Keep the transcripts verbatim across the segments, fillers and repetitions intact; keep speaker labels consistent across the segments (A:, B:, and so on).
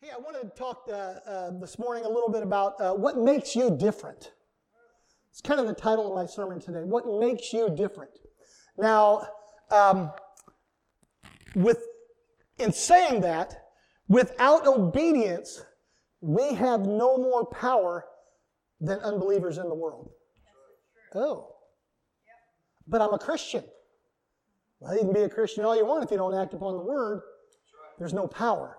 A: Hey, I wanted to talk uh, uh, this morning a little bit about uh, what makes you different. It's kind of the title of my sermon today, what makes you different. Now, um, with in saying that, without obedience, we have no more power than unbelievers in the world. Oh, but I'm a Christian. Well, you can be a Christian all you want if you don't act upon the word. There's no power.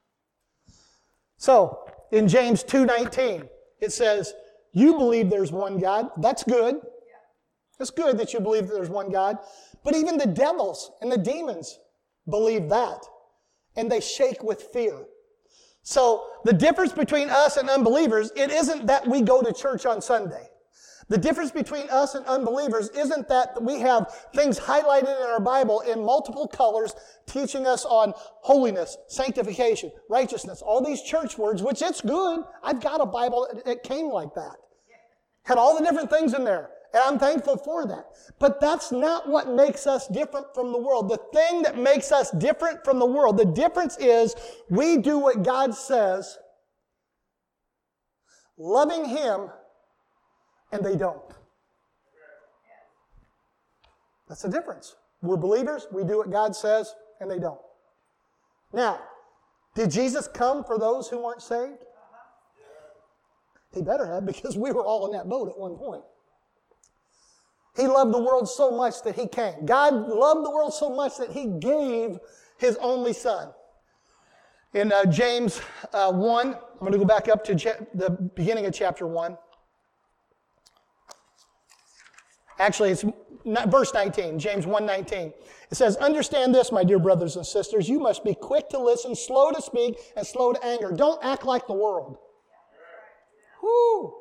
A: So, in James two nineteen, it says, you believe there's one God. That's good. It's good that you believe that there's one God. But even the devils and the demons believe that. And they shake with fear. So, the difference between us and unbelievers, it isn't that we go to church on Sunday. The difference between us and unbelievers isn't that we have things highlighted in our Bible in multiple colors teaching us on holiness, sanctification, righteousness, all these church words, which it's good. I've got a Bible that came like that. Had all the different things in there, and I'm thankful for that. But that's not what makes us different from the world. The thing that makes us different from the world, the difference is we do what God says, loving Him, and they don't. That's the difference. We're believers, we do what God says, and they don't. Now, did Jesus come for those who weren't saved? He better have, because we were all in that boat at one point. He loved the world so much that He came. God loved the world so much that He gave His only Son. In uh, James uh, one, I'm going to go back up to cha- the beginning of chapter one. Actually, it's verse nineteen, James one nineteen. It says, understand this, my dear brothers and sisters. You must be quick to listen, slow to speak, and slow to anger. Don't act like the world. Whoo!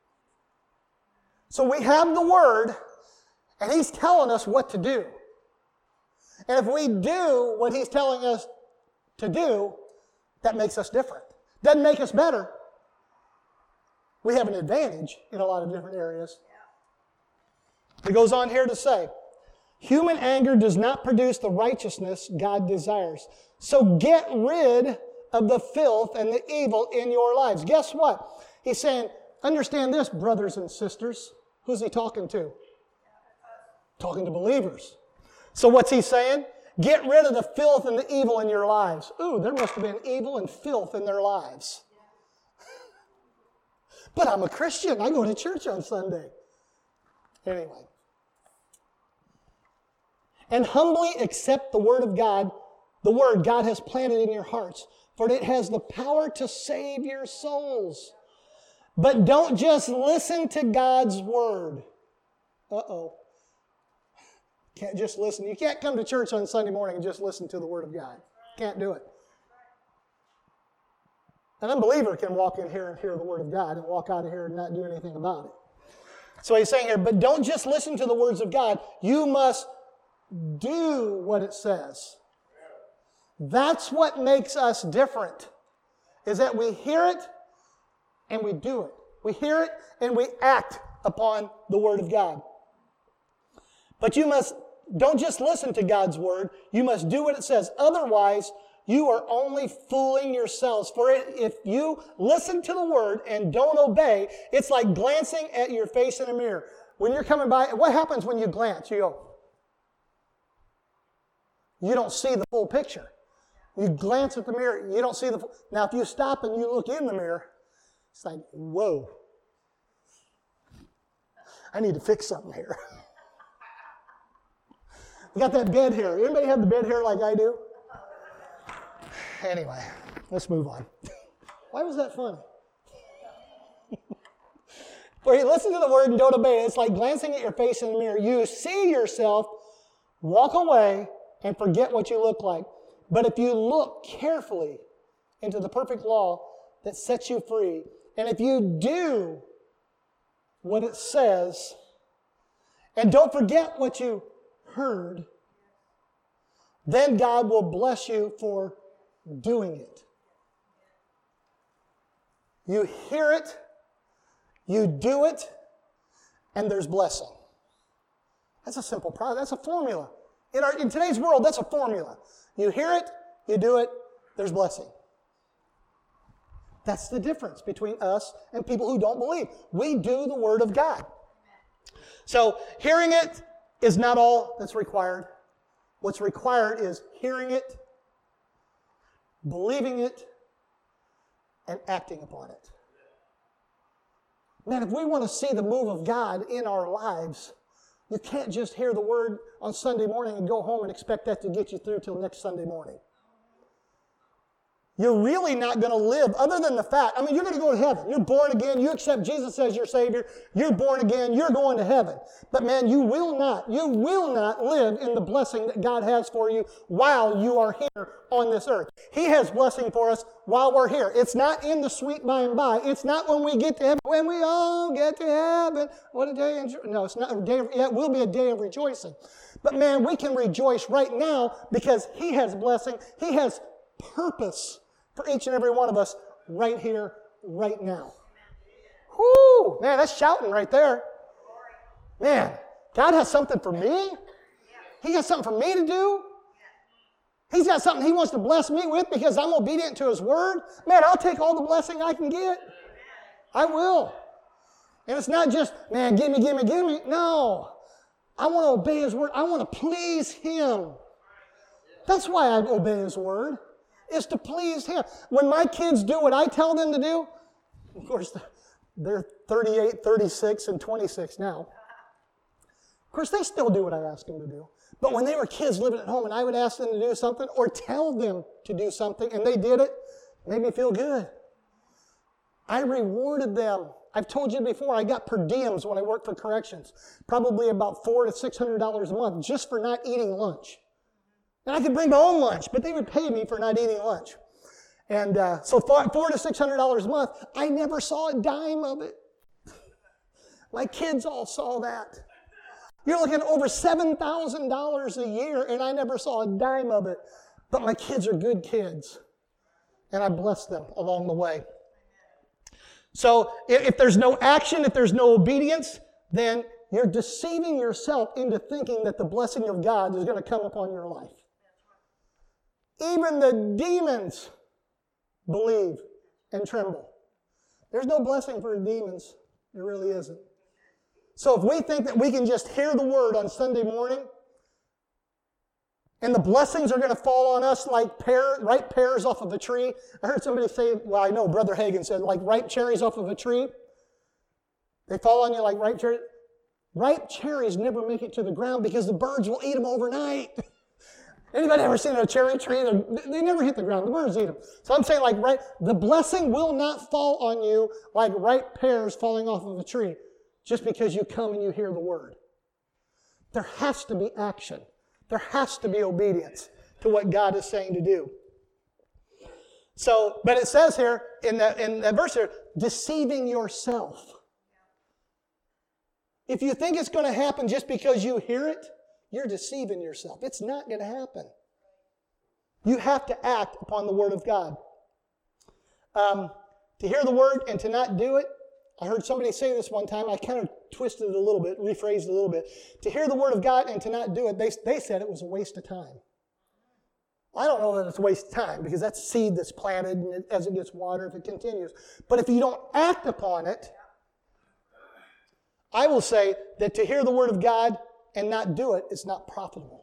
A: So we have the Word, and He's telling us what to do. And if we do what He's telling us to do, that makes us different. Doesn't make us better. We have an advantage in a lot of different areas. It goes on here to say, human anger does not produce the righteousness God desires. So get rid of the filth and the evil in your lives. Guess what? He's saying, understand this, brothers and sisters. Who's He talking to? Talking to believers. So what's He saying? Get rid of the filth and the evil in your lives. Ooh, there must have been evil and filth in their lives. But I'm a Christian. I go to church on Sunday. Anyway. And humbly accept the Word of God, the Word God has planted in your hearts, for it has the power to save your souls. But don't just listen to God's Word. Uh-oh. Can't just listen. You can't come to church on Sunday morning and just listen to the Word of God. Can't do it. An unbeliever can walk in here and hear the Word of God and walk out of here and not do anything about it. So he's saying here, but don't just listen to the words of God. You must do what it says. That's what makes us different, is that we hear it and we do it. We hear it and we act upon the Word of God. But you must, don't just listen to God's Word. You must do what it says. Otherwise, you are only fooling yourselves. For if you listen to the Word and don't obey, it's like glancing at your face in a mirror. When you're coming by, what happens when you glance? You go, you don't see the full picture. You glance at the mirror, you don't see the full. Now, if you stop and you look in the mirror, it's like, whoa. I need to fix something here. We got that bed hair. Anybody have the bed hair like I do? Anyway, let's move on. Why was that funny? For you listen to the Word and don't obey it. It's like glancing at your face in the mirror. You see yourself, walk away, and forget what you look like. But if you look carefully into the perfect law that sets you free, and if you do what it says, and don't forget what you heard, then God will bless you for doing it. You hear it, you do it, and there's blessing. That's a simple process. That's a formula. In, our, in today's world, that's a formula. You hear it, you do it, there's blessing. That's the difference between us and people who don't believe. We do the Word of God. So hearing it is not all that's required. What's required is hearing it, believing it, and acting upon it. Man, if we want to see the move of God in our lives, you can't just hear the Word on Sunday morning and go home and expect that to get you through till next Sunday morning. You're really not going to live, other than the fact, I mean, you're going to go to heaven. You're born again. You accept Jesus as your Savior. You're born again. You're going to heaven. But man, you will not, you will not live in the blessing that God has for you while you are here on this earth. He has blessing for us while we're here. It's not in the sweet by and by. It's not when we get to heaven. When we all get to heaven. What a day. Of, no, it's not a day. Of, it will be a day of rejoicing. But man, we can rejoice right now because He has blessing. He has purpose for each and every one of us right here, right now. Whoo! Man, that's shouting right there. Man, God has something for me? He has something for me to do? He's got something He wants to bless me with because I'm obedient to His Word? Man, I'll take all the blessing I can get. I will. And it's not just, man, give me, give me, give me. No. I want to obey His Word. I want to please Him. That's why I obey His Word. Is to please Him. When my kids do what I tell them to do, of course, they're thirty-eight, thirty-six, and twenty-six now. Of course, they still do what I ask them to do. But when they were kids living at home and I would ask them to do something or tell them to do something and they did it, it made me feel good. I rewarded them. I've told you before, I got per diems when I worked for corrections. Probably about four to six hundred dollars a month just for not eating lunch. And I could bring my own lunch, but they would pay me for not eating lunch. And uh, so four, four to six hundred dollars a month, I never saw a dime of it. My kids all saw that. You're looking at over seven thousand dollars a year, and I never saw a dime of it. But my kids are good kids, and I bless them along the way. So if, if there's no action, if there's no obedience, then you're deceiving yourself into thinking that the blessing of God is going to come upon your life. Even the demons believe and tremble. There's no blessing for the demons. There really isn't. So if we think that we can just hear the Word on Sunday morning and the blessings are going to fall on us like pear, ripe pears off of a tree. I heard somebody say, well, I know Brother Hagin said, like ripe cherries off of a tree. They fall on you like ripe cherries. Ripe cherries never make it to the ground because the birds will eat them overnight. Anybody ever seen a cherry tree? They're, they never hit the ground. The birds eat them. So I'm saying, like, right, the blessing will not fall on you like ripe pears falling off of a tree just because you come and you hear the Word. There has to be action. There has to be obedience to what God is saying to do. So, but it says here in that, in that verse here, deceiving yourself. If you think it's going to happen just because you hear it, you're deceiving yourself. It's not going to happen. You have to act upon the Word of God. Um, to hear the Word and to not do it, I heard somebody say this one time. I kind of twisted it a little bit, rephrased it a little bit. To hear the Word of God and to not do it, they, they said it was a waste of time. I don't know that it's a waste of time because that's seed that's planted and it, as it gets watered, if it continues. But if you don't act upon it, I will say that to hear the Word of God and not do it, it's not profitable.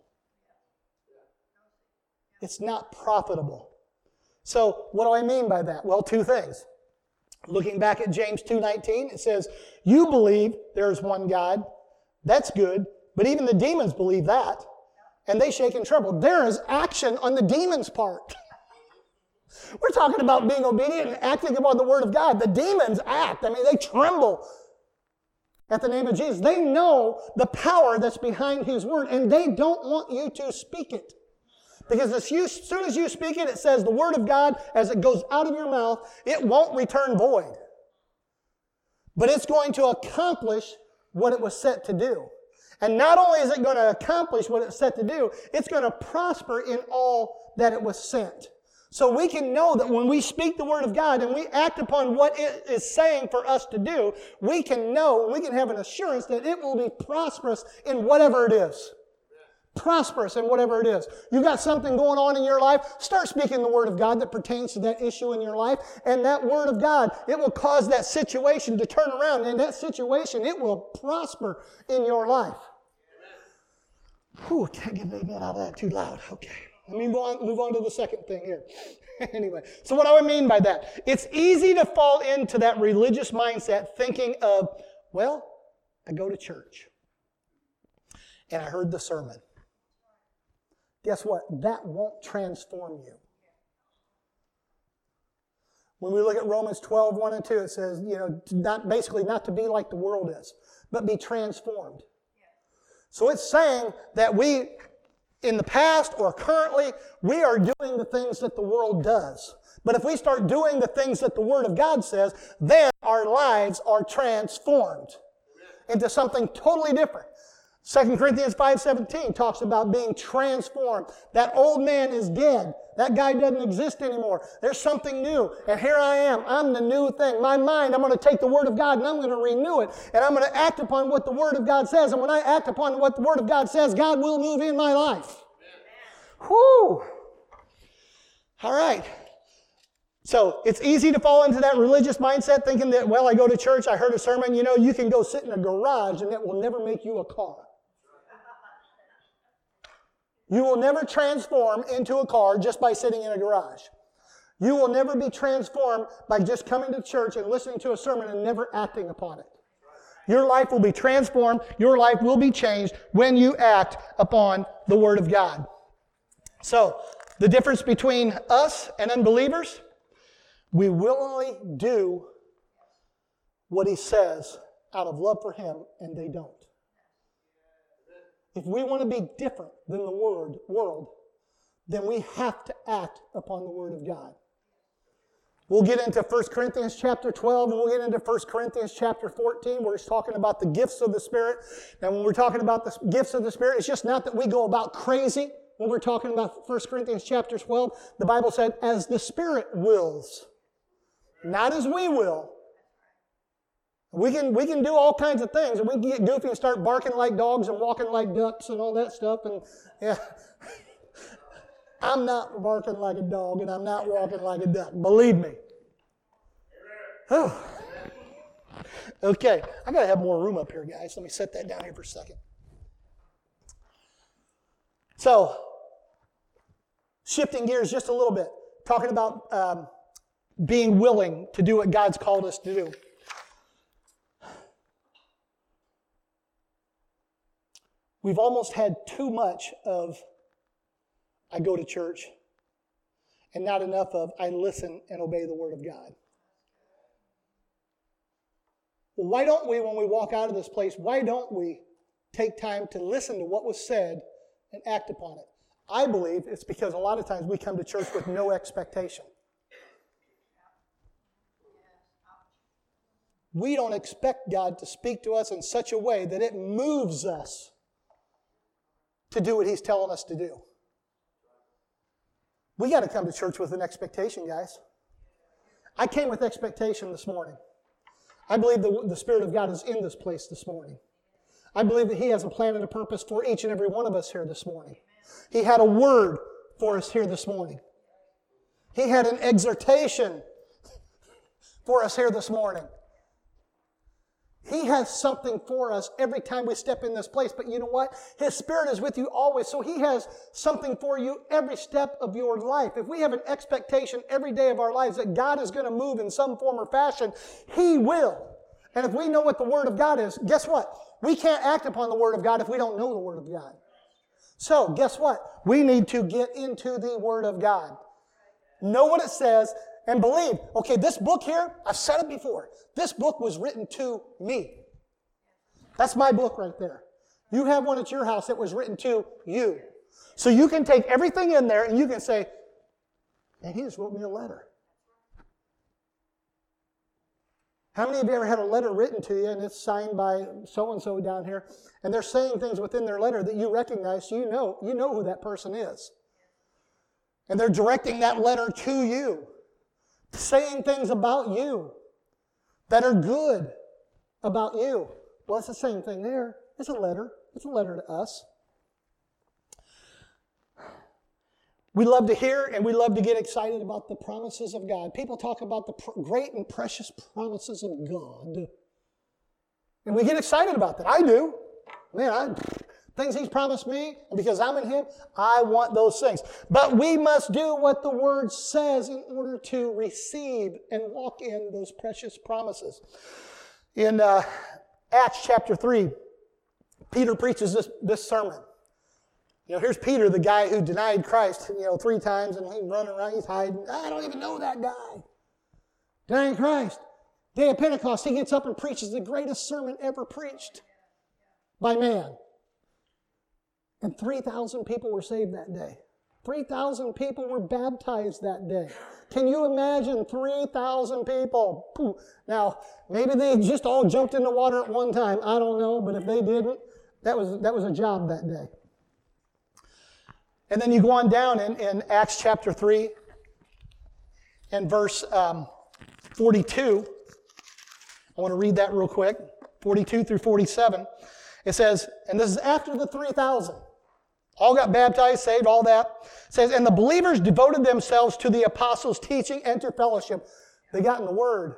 A: It's not profitable. So what do I mean by that? Well, two things. Looking back at James two nineteen, it says, you believe there is one God. That's good. But even the demons believe that. And they shake and tremble. There is action on the demons' part. We're talking about being obedient and acting upon the Word of God. The demons act. I mean, they tremble at the name of Jesus. They know the power that's behind His Word, and they don't want you to speak it. Because as, you, as soon as you speak it, it says the Word of God, as it goes out of your mouth, it won't return void. But it's going to accomplish what it was set to do. And not only is it going to accomplish what it's set to do, it's going to prosper in all that it was sent. So we can know that when we speak the Word of God and we act upon what it is saying for us to do, we can know, we can have an assurance that it will be prosperous in whatever it is. prosperous in whatever it is. You've got something going on in your life, start speaking the Word of God that pertains to that issue in your life, and that Word of God, it will cause that situation to turn around, and that situation, it will prosper in your life. Whew, can't get maybe out of that too loud. Okay, let me move on, move on to the second thing here. Anyway, so what do I mean by that? It's easy to fall into that religious mindset thinking of, well, I go to church, and I heard the sermon. Guess what? That won't transform you. When we look at Romans twelve, one and two, it says, you know, not, basically not to be like the world is, but be transformed. So it's saying that we, in the past or currently, we are doing the things that the world does. But if we start doing the things that the Word of God says, then our lives are transformed into something totally different. Second Corinthians five seventeen talks about being transformed. That old man is dead. That guy doesn't exist anymore. There's something new. And here I am. I'm the new thing. My mind, I'm going to take the Word of God and I'm going to renew it. And I'm going to act upon what the Word of God says. And when I act upon what the Word of God says, God will move in my life. Amen. Whew. All right. So it's easy to fall into that religious mindset thinking that, well, I go to church, I heard a sermon. You know, you can go sit in a garage and it will never make you a car. You will never transform into a car just by sitting in a garage. You will never be transformed by just coming to church and listening to a sermon and never acting upon it. Your life will be transformed. Your life will be changed when you act upon the Word of God. So, the difference between us and unbelievers, we willingly do what He says out of love for Him, and they don't. If we want to be different than the word, world, then we have to act upon the Word of God. We'll get into First Corinthians chapter twelve, and we'll get into First Corinthians chapter fourteen, where it's talking about the gifts of the Spirit. And when we're talking about the gifts of the Spirit, it's just not that we go about crazy. When we're talking about First Corinthians chapter twelve, the Bible said, as the Spirit wills, not as we will. We can, we can do all kinds of things, and we can get goofy and start barking like dogs and walking like ducks and all that stuff. And yeah, I'm not barking like a dog, and I'm not walking like a duck. Believe me. Oh. Okay, I got to have more room up here, guys. Let me set that down here for a second. So, shifting gears just a little bit, talking about um, being willing to do what God's called us to do. We've almost had too much of, I go to church, and not enough of, I listen and obey the Word of God. Well, why don't we, when we walk out of this place, why don't we take time to listen to what was said and act upon it? I believe it's because a lot of times we come to church with no expectation. We don't expect God to speak to us in such a way that it moves us to do what He's telling us to do. We got to come to church with an expectation, guys. I came with expectation this morning. I believe the, the Spirit of God is in this place this morning. I believe that He has a plan and a purpose for each and every one of us here this morning. He had a word for us here this morning. He had an exhortation for us here this morning. He has something for us every time we step in this place. But you know what? His Spirit is with you always. So He has something for you every step of your life. If we have an expectation every day of our lives that God is going to move in some form or fashion, He will. And if we know what the Word of God is, guess what? We can't act upon the Word of God if we don't know the Word of God. So guess what? We need to get into the Word of God. Know what it says. And believe, okay, this book here, I've said it before, this book was written to me. That's my book right there. You have one at your house that was written to you. So you can take everything in there and you can say, man, he just wrote me a letter. How many of you ever had a letter written to you and it's signed by so-and-so down here, and they're saying things within their letter that you recognize, so you know, you know who that person is. And they're directing that letter to you. Saying things about you that are good about you. Well, it's the same thing there. It's a letter. It's a letter to us. We love to hear and we love to get excited about the promises of God. People talk about the pr- great and precious promises of God. And we get excited about that. I do. Man, I, things He's promised me, and because I'm in Him, I want those things. But we must do what the Word says in order to receive and walk in those precious promises. In uh, Acts chapter three, Peter preaches this, this sermon. You know, here's Peter, the guy who denied Christ, you know, three times, and he's running around, he's hiding. I don't even know that guy. Denying Christ. Day of Pentecost, he gets up and preaches the greatest sermon ever preached by man. And three thousand people were saved that day. three thousand people were baptized that day. Can you imagine three thousand people? Now, maybe they just all jumped in the water at one time. I don't know, but if they didn't, that was, that was a job that day. And then you go on down in, in Acts chapter three and verse um, forty-two. I want to read that real quick. forty-two through forty-seven. It says, and this is after the three thousand. All got baptized, saved, all that. It says, and the believers devoted themselves to the apostles' teaching and to fellowship. They got in the Word.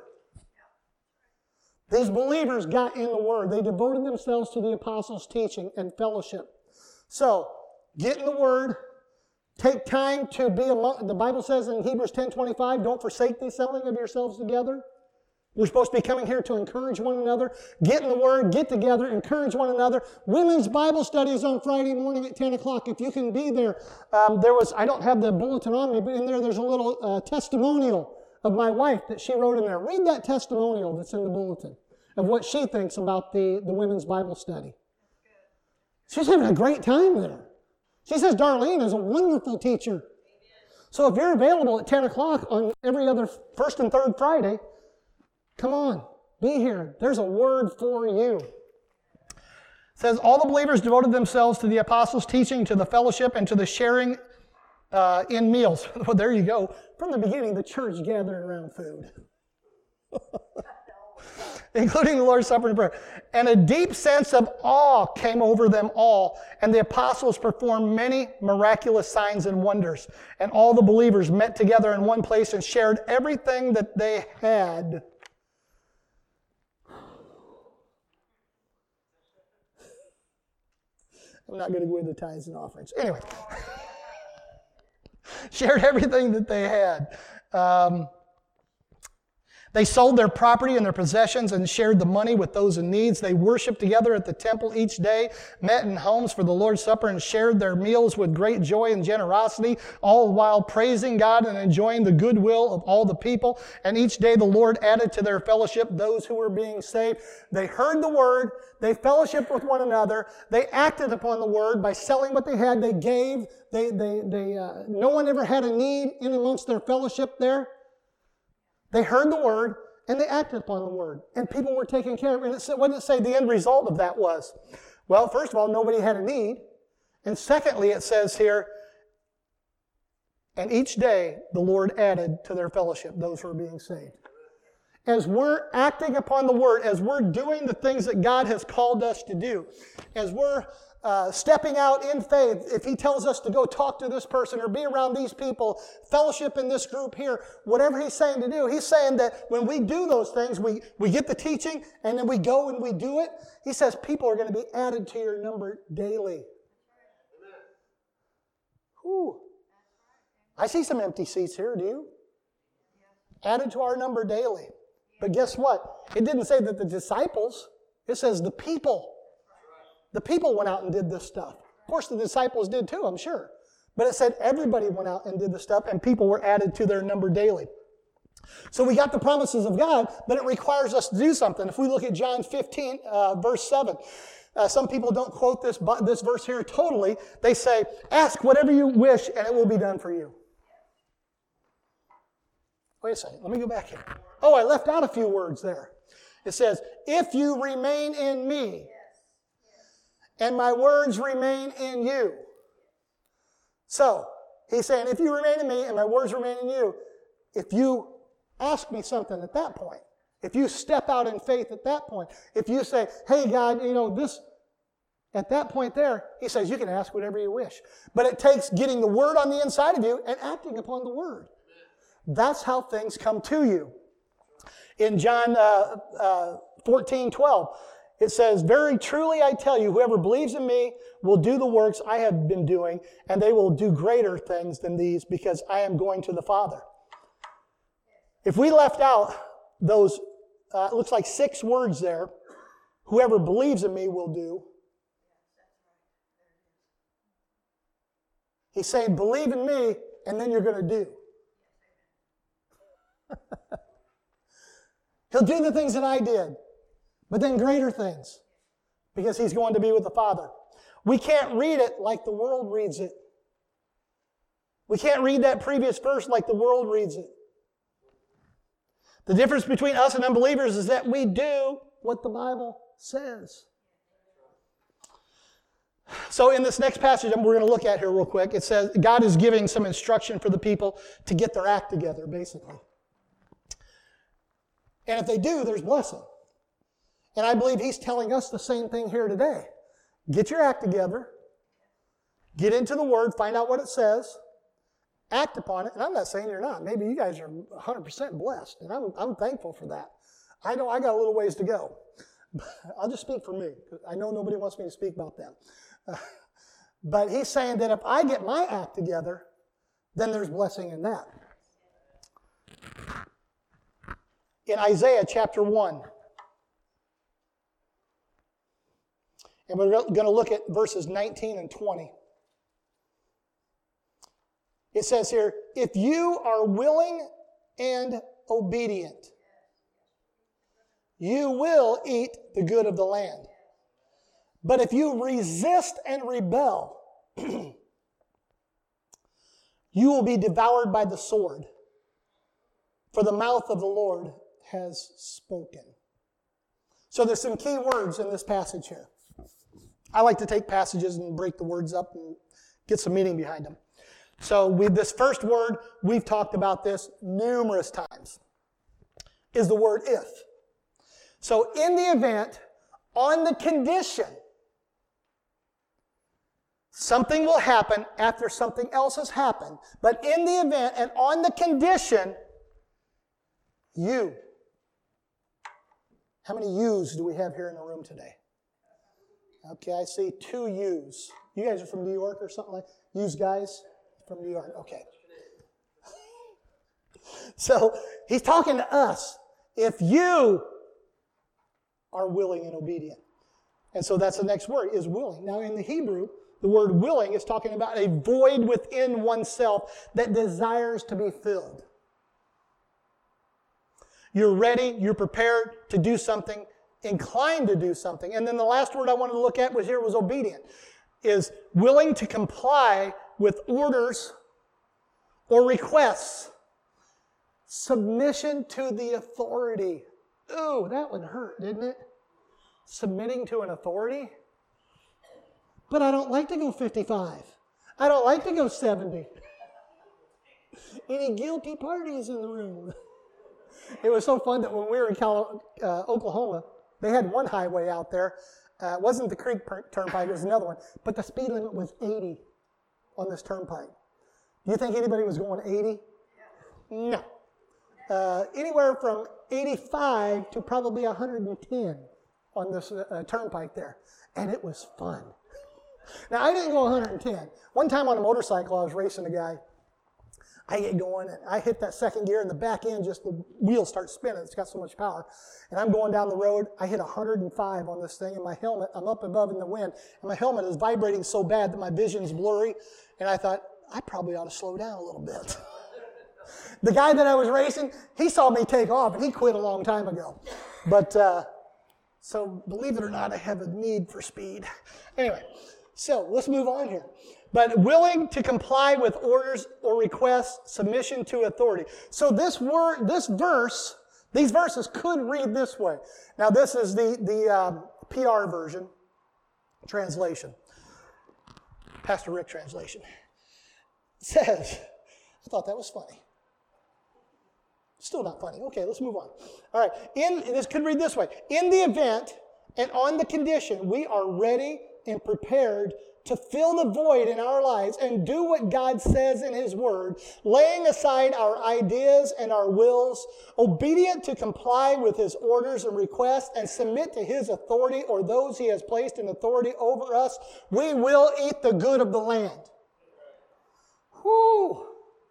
A: These believers got in the Word. They devoted themselves to the apostles' teaching and fellowship. So, get in the Word. Take time to be among, the Bible says in Hebrews ten twenty-five, don't forsake the assembling of yourselves together. We're supposed to be coming here to encourage one another. Get in the Word, get together, encourage one another. Women's Bible study is on Friday morning at ten o'clock. If you can be there. Um, there was, I don't have the bulletin on me, but in there there's a little uh, testimonial of my wife that she wrote in there. Read that testimonial that's in the bulletin of what she thinks about the, the women's Bible study. She's having a great time there. She says Darlene is a wonderful teacher. So if you're available at ten o'clock on every other first and third Friday, come on, be here. There's a word for you. It says, all the believers devoted themselves to the apostles' teaching, to the fellowship, and to the sharing uh, in meals. Well, there you go. From the beginning, the church gathered around food. Including the Lord's Supper and prayer. And a deep sense of awe came over them all. And the apostles performed many miraculous signs and wonders. And all the believers met together in one place and shared everything that they had. I'm not going to go into tithes and offerings. Anyway. Shared everything that they had. Um, They sold their property and their possessions and shared the money with those in need. They worshiped together at the temple each day, met in homes for the Lord's Supper, and shared their meals with great joy and generosity, all while praising God and enjoying the goodwill of all the people. And each day the Lord added to their fellowship those who were being saved. They heard the word. They fellowshiped with one another. They acted upon the word by selling what they had. They gave. They, they, they, uh, no one ever had a need in amongst their fellowship there. They heard the word, and they acted upon the word. And people were taken care of. And it said, what did it say the end result of that was? Well, first of all, nobody had a need. And secondly, it says here, and each day the Lord added to their fellowship those who were being saved. As we're acting upon the word, as we're doing the things that God has called us to do, as we're Uh, stepping out in faith, if He tells us to go talk to this person or be around these people, fellowship in this group here, whatever He's saying to do, He's saying that when we do those things, we, we get the teaching and then we go and we do it. He says people are going to be added to your number daily. Whew. I see some empty seats here, do you? Added to our number daily. But guess what? It didn't say that the disciples, it says the people. The people went out and did this stuff. Of course, the disciples did too, I'm sure. But it said everybody went out and did the stuff, and people were added to their number daily. So we got the promises of God, but it requires us to do something. If we look at John fifteen, uh, verse seven, uh, some people don't quote this, this verse here totally. They say, ask whatever you wish, and it will be done for you. Wait a second, let me go back here. Oh, I left out a few words there. It says, if you remain in me, and my words remain in you. So, He's saying, if you remain in me and my words remain in you, if you ask me something at that point, if you step out in faith at that point, if you say, hey God, you know, this, At that point there, he says, you can ask whatever you wish. But it takes getting the word on the inside of you and acting upon the word. That's how things come to you. In John uh, uh, fourteen twelve, it says, very truly I tell you, whoever believes in me will do the works I have been doing, and they will do greater things than these, because I am going to the Father. If we left out those, uh, it looks like six words there, whoever believes in me will do. He's saying, believe in me, and then you're going to do. He'll do the things that I did, but then greater things, because he's going to be with the Father. We can't read it like the world reads it. We can't read that previous verse like the world reads it. The difference between us and unbelievers is that we do what the Bible says. So in this next passage we're going to look at here real quick, it says God is giving some instruction for the people to get their act together, basically. And if they do, there's blessing. And I believe he's telling us the same thing here today. Get your act together. Get into the Word. Find out what it says. Act upon it. And I'm not saying you're not. Maybe you guys are one hundred percent blessed. And I'm, I'm thankful for that. I know I got a little ways to go. I'll just speak for me. I know nobody wants me to speak about them. Uh, but he's saying that if I get my act together, then there's blessing in that. In Isaiah chapter one. And we're going to look at verses nineteen and twenty. It says here, if you are willing and obedient, you will eat the good of the land. But if you resist and rebel, you will be devoured by the sword. For the mouth of the Lord has spoken. So there's some key words in this passage here. I like to take passages and break the words up and get some meaning behind them. So with this first word, we've talked about this numerous times, is the word if. So in the event, on the condition, something will happen after something else has happened, but in the event and on the condition, you. How many yous do we have here in the room today? Okay, I see two yous. You guys are from New York or something like that? Yous guys from New York. Okay. So he's talking to us. If you are willing and obedient. And so that's the next word, is willing. Now in the Hebrew, the word willing is talking about a void within oneself that desires to be filled. You're ready, you're prepared to do something, inclined to do something. And then the last word I wanted to look at was here was obedient. Is willing to comply with orders or requests. Submission to the authority. Ooh, that would hurt, didn't it? Submitting to an authority? But I don't like to go fifty-five. I don't like to go seventy. Any guilty parties in the room? It was so fun that when we were in Cal- uh, Oklahoma, they had one highway out there. Uh, it wasn't the Creek Turnpike, it was another one. But the speed limit was eighty on this turnpike. Do you think anybody was going eighty? No. Uh, anywhere from eighty-five to probably one hundred ten on this uh, turnpike there. And it was fun. Now, I didn't go one hundred ten. One time on a motorcycle, I was racing a guy. I get going, and I hit that second gear, and the back end, just the wheels start spinning. It's got so much power. And I'm going down the road. I hit one hundred five on this thing, and my helmet, I'm up above in the wind, and my helmet is vibrating so bad that my vision's blurry. And I thought, I probably ought to slow down a little bit. The guy that I was racing, he saw me take off, and he quit a long time ago. But, uh, so believe it or not, I have a need for speed. Anyway, so let's move on here. But willing to comply with orders or requests, submission to authority. So this word, this verse, these verses could read this way. Now this is the, the um, P R version, translation. Pastor Rick translation. It says, I thought that was funny. Still not funny. Okay, let's move on. All right, in, this could read this way. In the event and on the condition we are ready and prepared to fill the void in our lives and do what God says in His Word, laying aside our ideas and our wills, obedient to comply with His orders and requests, and submit to His authority or those He has placed in authority over us, we will eat the good of the land. Whew.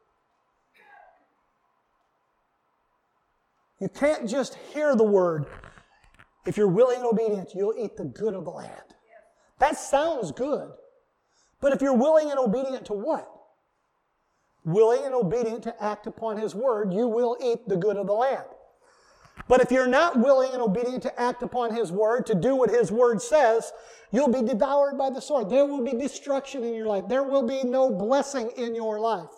A: You can't just hear the Word. If you're willing and obedient, you'll eat the good of the land. That sounds good. But if you're willing and obedient to what? Willing and obedient to act upon His Word, you will eat the good of the land. But if you're not willing and obedient to act upon His Word, to do what His Word says, you'll be devoured by the sword. There will be destruction in your life. There will be no blessing in your life.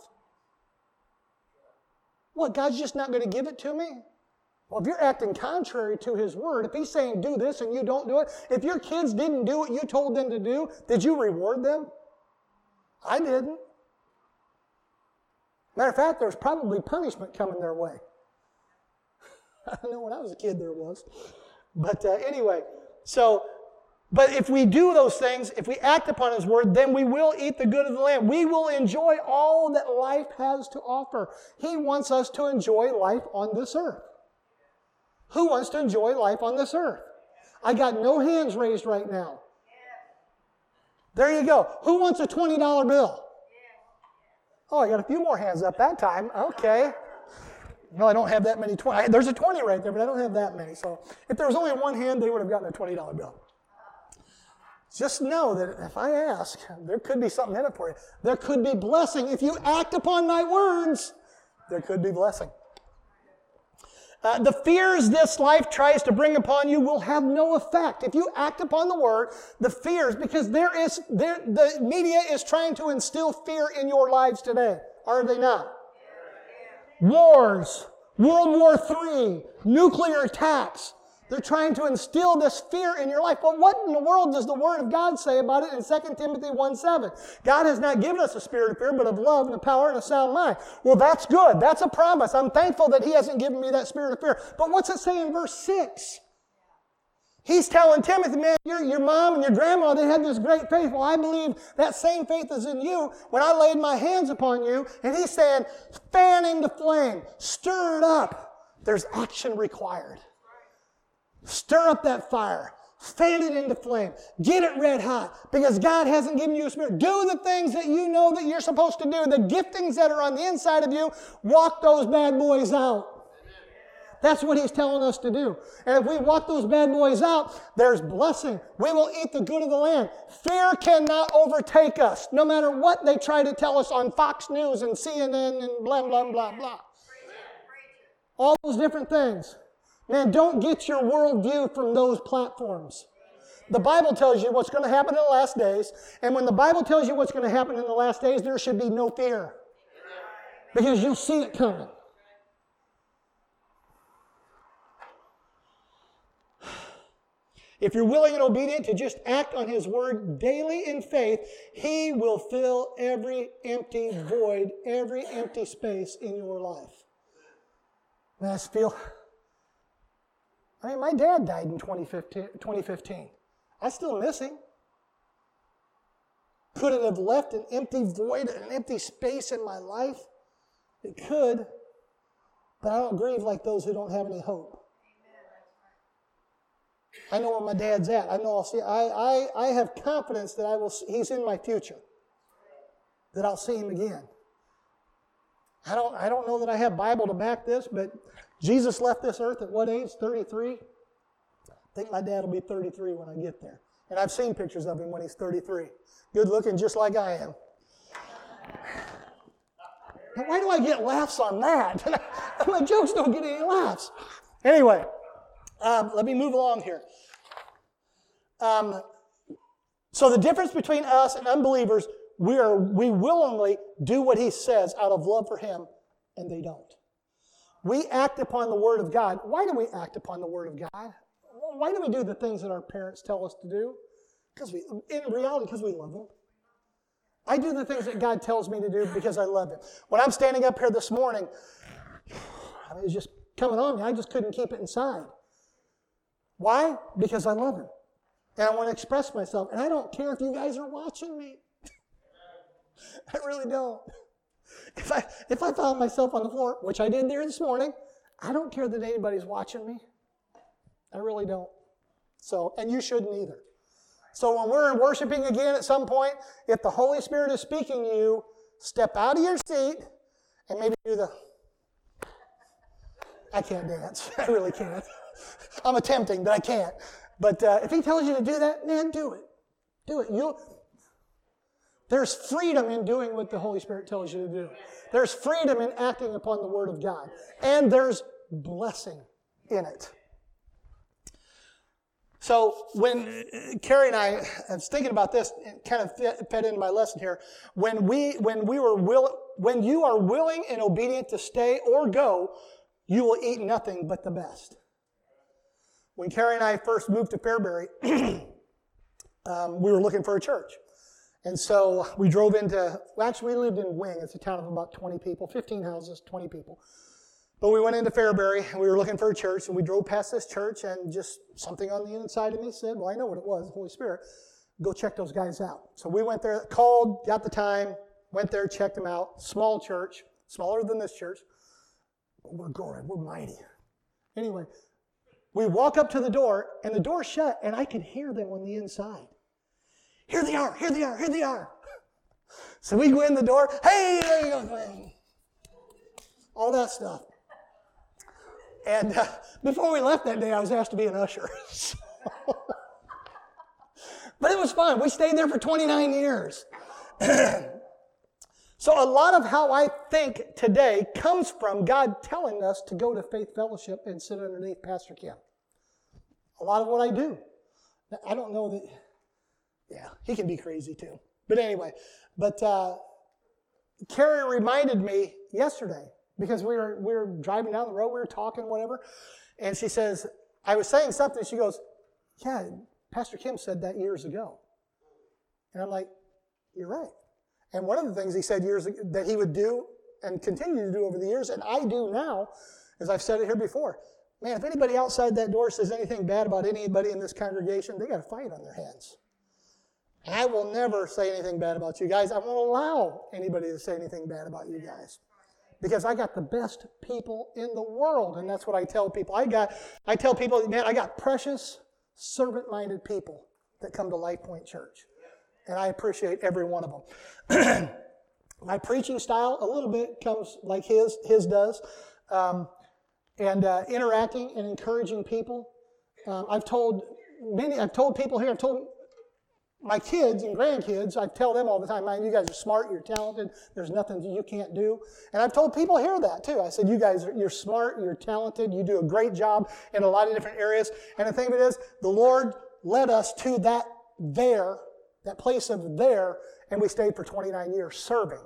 A: What, God's just not going to give it to me? Well, if you're acting contrary to His Word, if He's saying do this and you don't do it, if your kids didn't do what you told them to do, did you reward them? I didn't. Matter of fact, there's probably punishment coming their way. I know when I was a kid there was. But uh, anyway, so, but if we do those things, if we act upon His Word, then we will eat the good of the land. We will enjoy all that life has to offer. He wants us to enjoy life on this earth. Who wants to enjoy life on this earth? I got no hands raised right now. There you go. Who wants a twenty dollar bill? Oh, I got a few more hands up that time. Okay. No, I don't have that many twenty. There's a twenty right there, but I don't have that many. So if there was only one hand, they would have gotten a twenty dollar bill. Just know that if I ask, there could be something in it for you. There could be blessing. If you act upon my words, there could be blessing. Uh, the fears this life tries to bring upon you will have no effect. If you act upon the Word, the fears, because there is, there, the media is trying to instill fear in your lives today, are they not? Wars, World War Three, nuclear attacks. They're trying to instill this fear in your life. But what in the world does the Word of God say about it in Second Timothy one seven? God has not given us a spirit of fear, but of love and of power and a sound mind. Well, that's good. That's a promise. I'm thankful that He hasn't given me that spirit of fear. But what's it say in verse six? He's telling Timothy, man, your, your mom and your grandma, they had this great faith. Well, I believe that same faith is in you when I laid my hands upon you. And he's saying, fan into flame, stir it up. There's action required. Stir up that fire. Fan it into flame. Get it red hot. Because God hasn't given you a spirit. Do the things that you know that you're supposed to do. The giftings that are on the inside of you, walk those bad boys out. That's what He's telling us to do. And if we walk those bad boys out, there's blessing. We will eat the good of the land. Fear cannot overtake us, no matter what they try to tell us on Fox News and C N N and blah, blah, blah, blah. All those different things. Man, don't get your worldview from those platforms. The Bible tells you what's going to happen in the last days, and when the Bible tells you what's going to happen in the last days, there should be no fear. Because you'll see it coming. If you're willing and obedient to just act on His Word daily in faith, He will fill every empty void, every empty space in your life. And I just feel... I mean, my dad died in twenty fifteen. I still miss him. Could it have left an empty void, an empty space in my life? It could, but I don't grieve like those who don't have any hope. I know where my dad's at. I know I'll see. I, I, I have confidence that I will. See, he's in my future. That I'll see Him again. I don't. I don't know that I have Bible to back this, but Jesus left this earth at what age? thirty-three? I think my dad will be thirty-three when I get there. And I've seen pictures of him when he's thirty-three. Good looking, just like I am. Now, why do I get laughs on that? My jokes don't get any laughs. Anyway, um, let me move along here. Um, so the difference between us and unbelievers, we are we willingly do what He says out of love for Him, and they don't. We act upon the Word of God. Why do we act upon the Word of God? Why do we do the things that our parents tell us to do? Because we, in reality, because we love Him. I do the things that God tells me to do because I love Him. When I'm standing up here this morning, it was just coming on me. I just couldn't keep it inside. Why? Because I love Him. And I want to express myself. And I don't care if you guys are watching me. I really don't. If I if I found myself on the floor, which I did there this morning, I don't care that anybody's watching me. I really don't. So, and you shouldn't either. So when we're worshiping again at some point, if the Holy Spirit is speaking to you, step out of your seat and maybe do the, I can't dance. I really can't. I'm attempting, but I can't. But uh, if he tells you to do that, man, do it. Do it. You'll, there's freedom in doing what the Holy Spirit tells you to do. There's freedom in acting upon the Word of God. And there's blessing in it. So when Carrie and I, I was thinking about this, it kind of fed into my lesson here. When we, when we were will, when you are willing and obedient to stay or go, you will eat nothing but the best. When Carrie and I first moved to Fairbury, um, we were looking for a church. And so we drove into, well, actually we lived in Wing. It's a town of about twenty people, fifteen houses, twenty people. But we went into Fairbury, and we were looking for a church, and we drove past this church, and just something on the inside of me said, well, I know what it was, the Holy Spirit. Go check those guys out. So we went there, called, got the time, went there, checked them out. Small church, smaller than this church. But we're growing, we're mighty. Anyway, we walk up to the door, and the door's shut, and I can hear them on the inside. Here they are, here they are, here they are. So we go in the door, hey, there you go. All that stuff. And uh, before we left that day, I was asked to be an usher. So, but it was fun. We stayed there for twenty-nine years. So a lot of how I think today comes from God telling us to go to Faith Fellowship and sit underneath Pastor Kim. A lot of what I do. I don't know that, yeah, he can be crazy too. But anyway, but uh, Carrie reminded me yesterday, because we were we were driving down the road, we were talking, whatever, and she says, I was saying something, she goes, yeah, Pastor Kim said that years ago. And I'm like, you're right. And one of the things he said years ago that he would do and continue to do over the years, and I do now, as I've said it here before, man, if anybody outside that door says anything bad about anybody in this congregation, they got a fight on their hands. I will never say anything bad about you guys. I won't allow anybody to say anything bad about you guys. Because I got the best people in the world, and that's what I tell people. I got, I tell people, man, I got precious, servant-minded people that come to Life Point Church, and I appreciate every one of them. My preaching style, a little bit comes like his, his does, um, and uh, interacting and encouraging people. Um, I've told many, I've told people here, I've told my kids and grandkids, I tell them all the time, man, you guys are smart, you're talented, there's nothing you can't do. And I've told people here that too. I said, you guys, are, you're smart, you're talented, you do a great job in a lot of different areas. And the thing of it is, the Lord led us to that there, that place of there, and we stayed for twenty-nine years serving.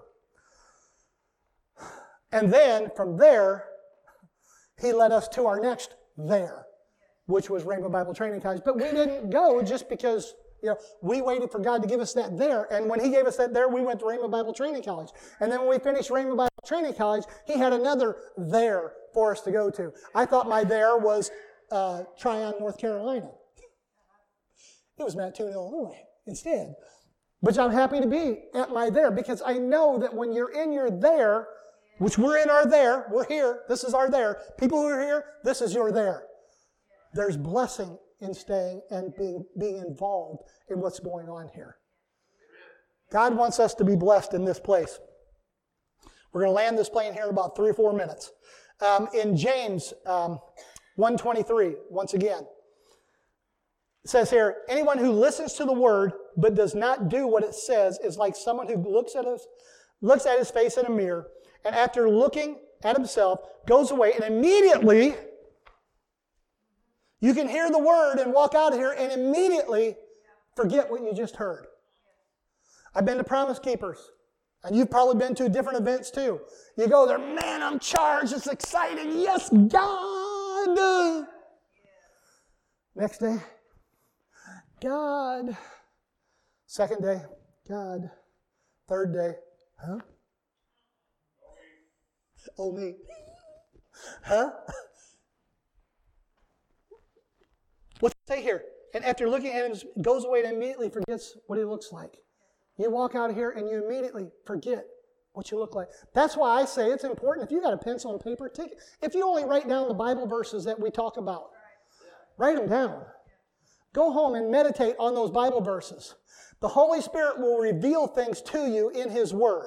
A: And then from there, He led us to our next there, which was Rainbow Bible Training College. But we didn't go just because, you know, we waited for God to give us that there. And when He gave us that there, we went to Rainbow Bible Training College. And then when we finished Rainbow Bible Training College, He had another there for us to go to. I thought my there was uh, Tryon, North Carolina. It was Mattoon, Illinois instead. But I'm happy to be at my there, because I know that when you're in your there, which we're in our there, we're here, this is our there. People who are here, this is your there. There's blessing in staying and being, being involved in what's going on here. God wants us to be blessed in this place. We're going to land this plane here in about three or four minutes. Um, in James um, one twenty-three, once again, it says here, anyone who listens to the word but does not do what it says is like someone who looks at his, looks at his face in a mirror, and after looking at himself, goes away, and immediately you can hear the word and walk out of here and immediately forget what you just heard. I've been to Promise Keepers, and you've probably been to different events too. You go there, man, I'm charged, it's exciting, yes, God. Next day, God. Second day, God. Third day, huh? Oh, me. Huh? What's it say here? And after looking at him, it goes away and immediately forgets what he looks like. You walk out of here and you immediately forget what you look like. That's why I say it's important. If you got a pencil and paper, take it. If you only write down the Bible verses that we talk about, write them down. Go home and meditate on those Bible verses. The Holy Spirit will reveal things to you in His Word.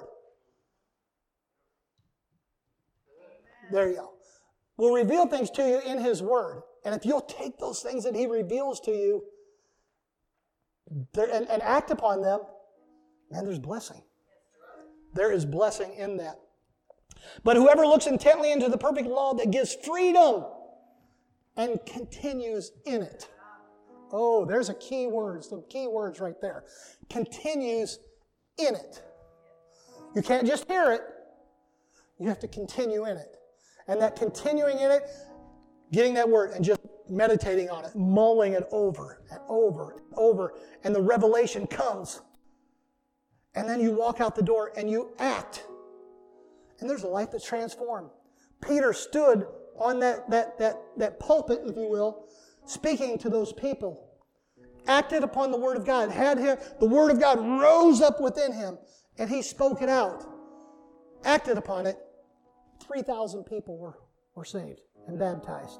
A: There you go. Will reveal things to you in His Word. And if you'll take those things that He reveals to you there, and, and act upon them, man, there's blessing. There is blessing in that. But whoever looks intently into the perfect law that gives freedom and continues in it. Oh, there's a key word, some key words right there. Continues in it. You can't just hear it. You have to continue in it. And that continuing in it, getting that word and just meditating on it, mulling it over and over and over, and the revelation comes. And then you walk out the door and you act. And there's a life that's transformed. Peter stood on that, that, that, that pulpit, if you will, speaking to those people. Acted upon the Word of God. Had him, the Word of God rose up within him, and he spoke it out. Acted upon it. three thousand people were, were saved and baptized.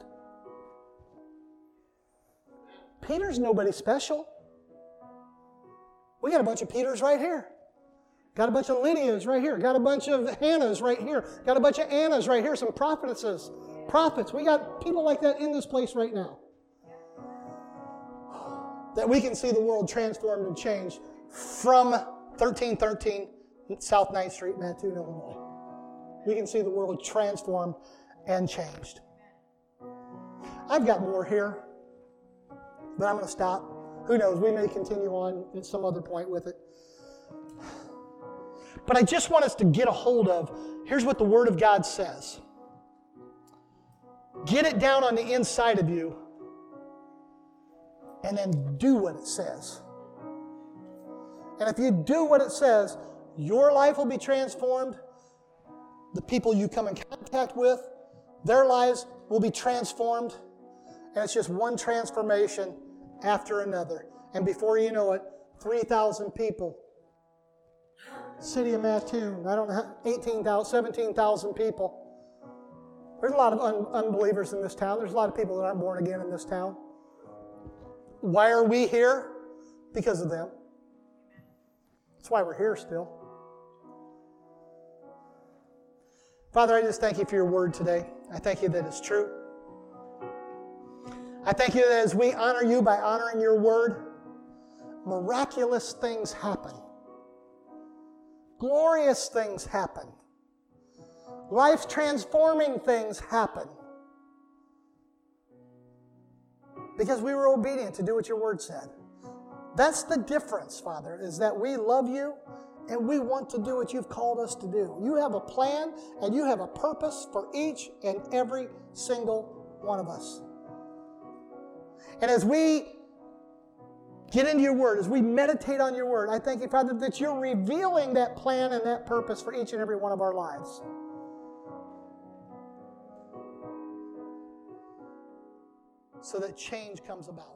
A: Peter's nobody special. We got a bunch of Peters right here. Got a bunch of Lydias right here. Got a bunch of Hannahs right here. Got a bunch of Annas right here. Some prophetesses, prophets. We got people like that in this place right now. That we can see the world transformed and changed from thirteen thirteen South ninth Street, Mattoon, Illinois. We can see the world transformed and changed. I've got more here, but I'm going to stop. Who knows? We may continue on at some other point with it. But I just want us to get a hold of, here's what the Word of God says. Get it down on the inside of you, and then do what it says. And if you do what it says, your life will be transformed. The people you come in contact with, their lives will be transformed. And it's just one transformation after another. And before you know it, three thousand people. City of Mattoon, I don't know, eighteen thousand, seventeen thousand people. There's a lot of un- unbelievers in this town. There's a lot of people that aren't born again in this town. Why are we here? Because of them. That's why we're here still. Father, I just thank you for your word today. I thank you that it's true. I thank you that as we honor you by honoring your word, miraculous things happen. Glorious things happen. Life-transforming things happen. Because we were obedient to do what your word said. That's the difference, Father, is that we love you and we want to do what you've called us to do. You have a plan and you have a purpose for each and every single one of us. And as we get into your word, as we meditate on your word, I thank you, Father, that you're revealing that plan and that purpose for each and every one of our lives. So that change comes about.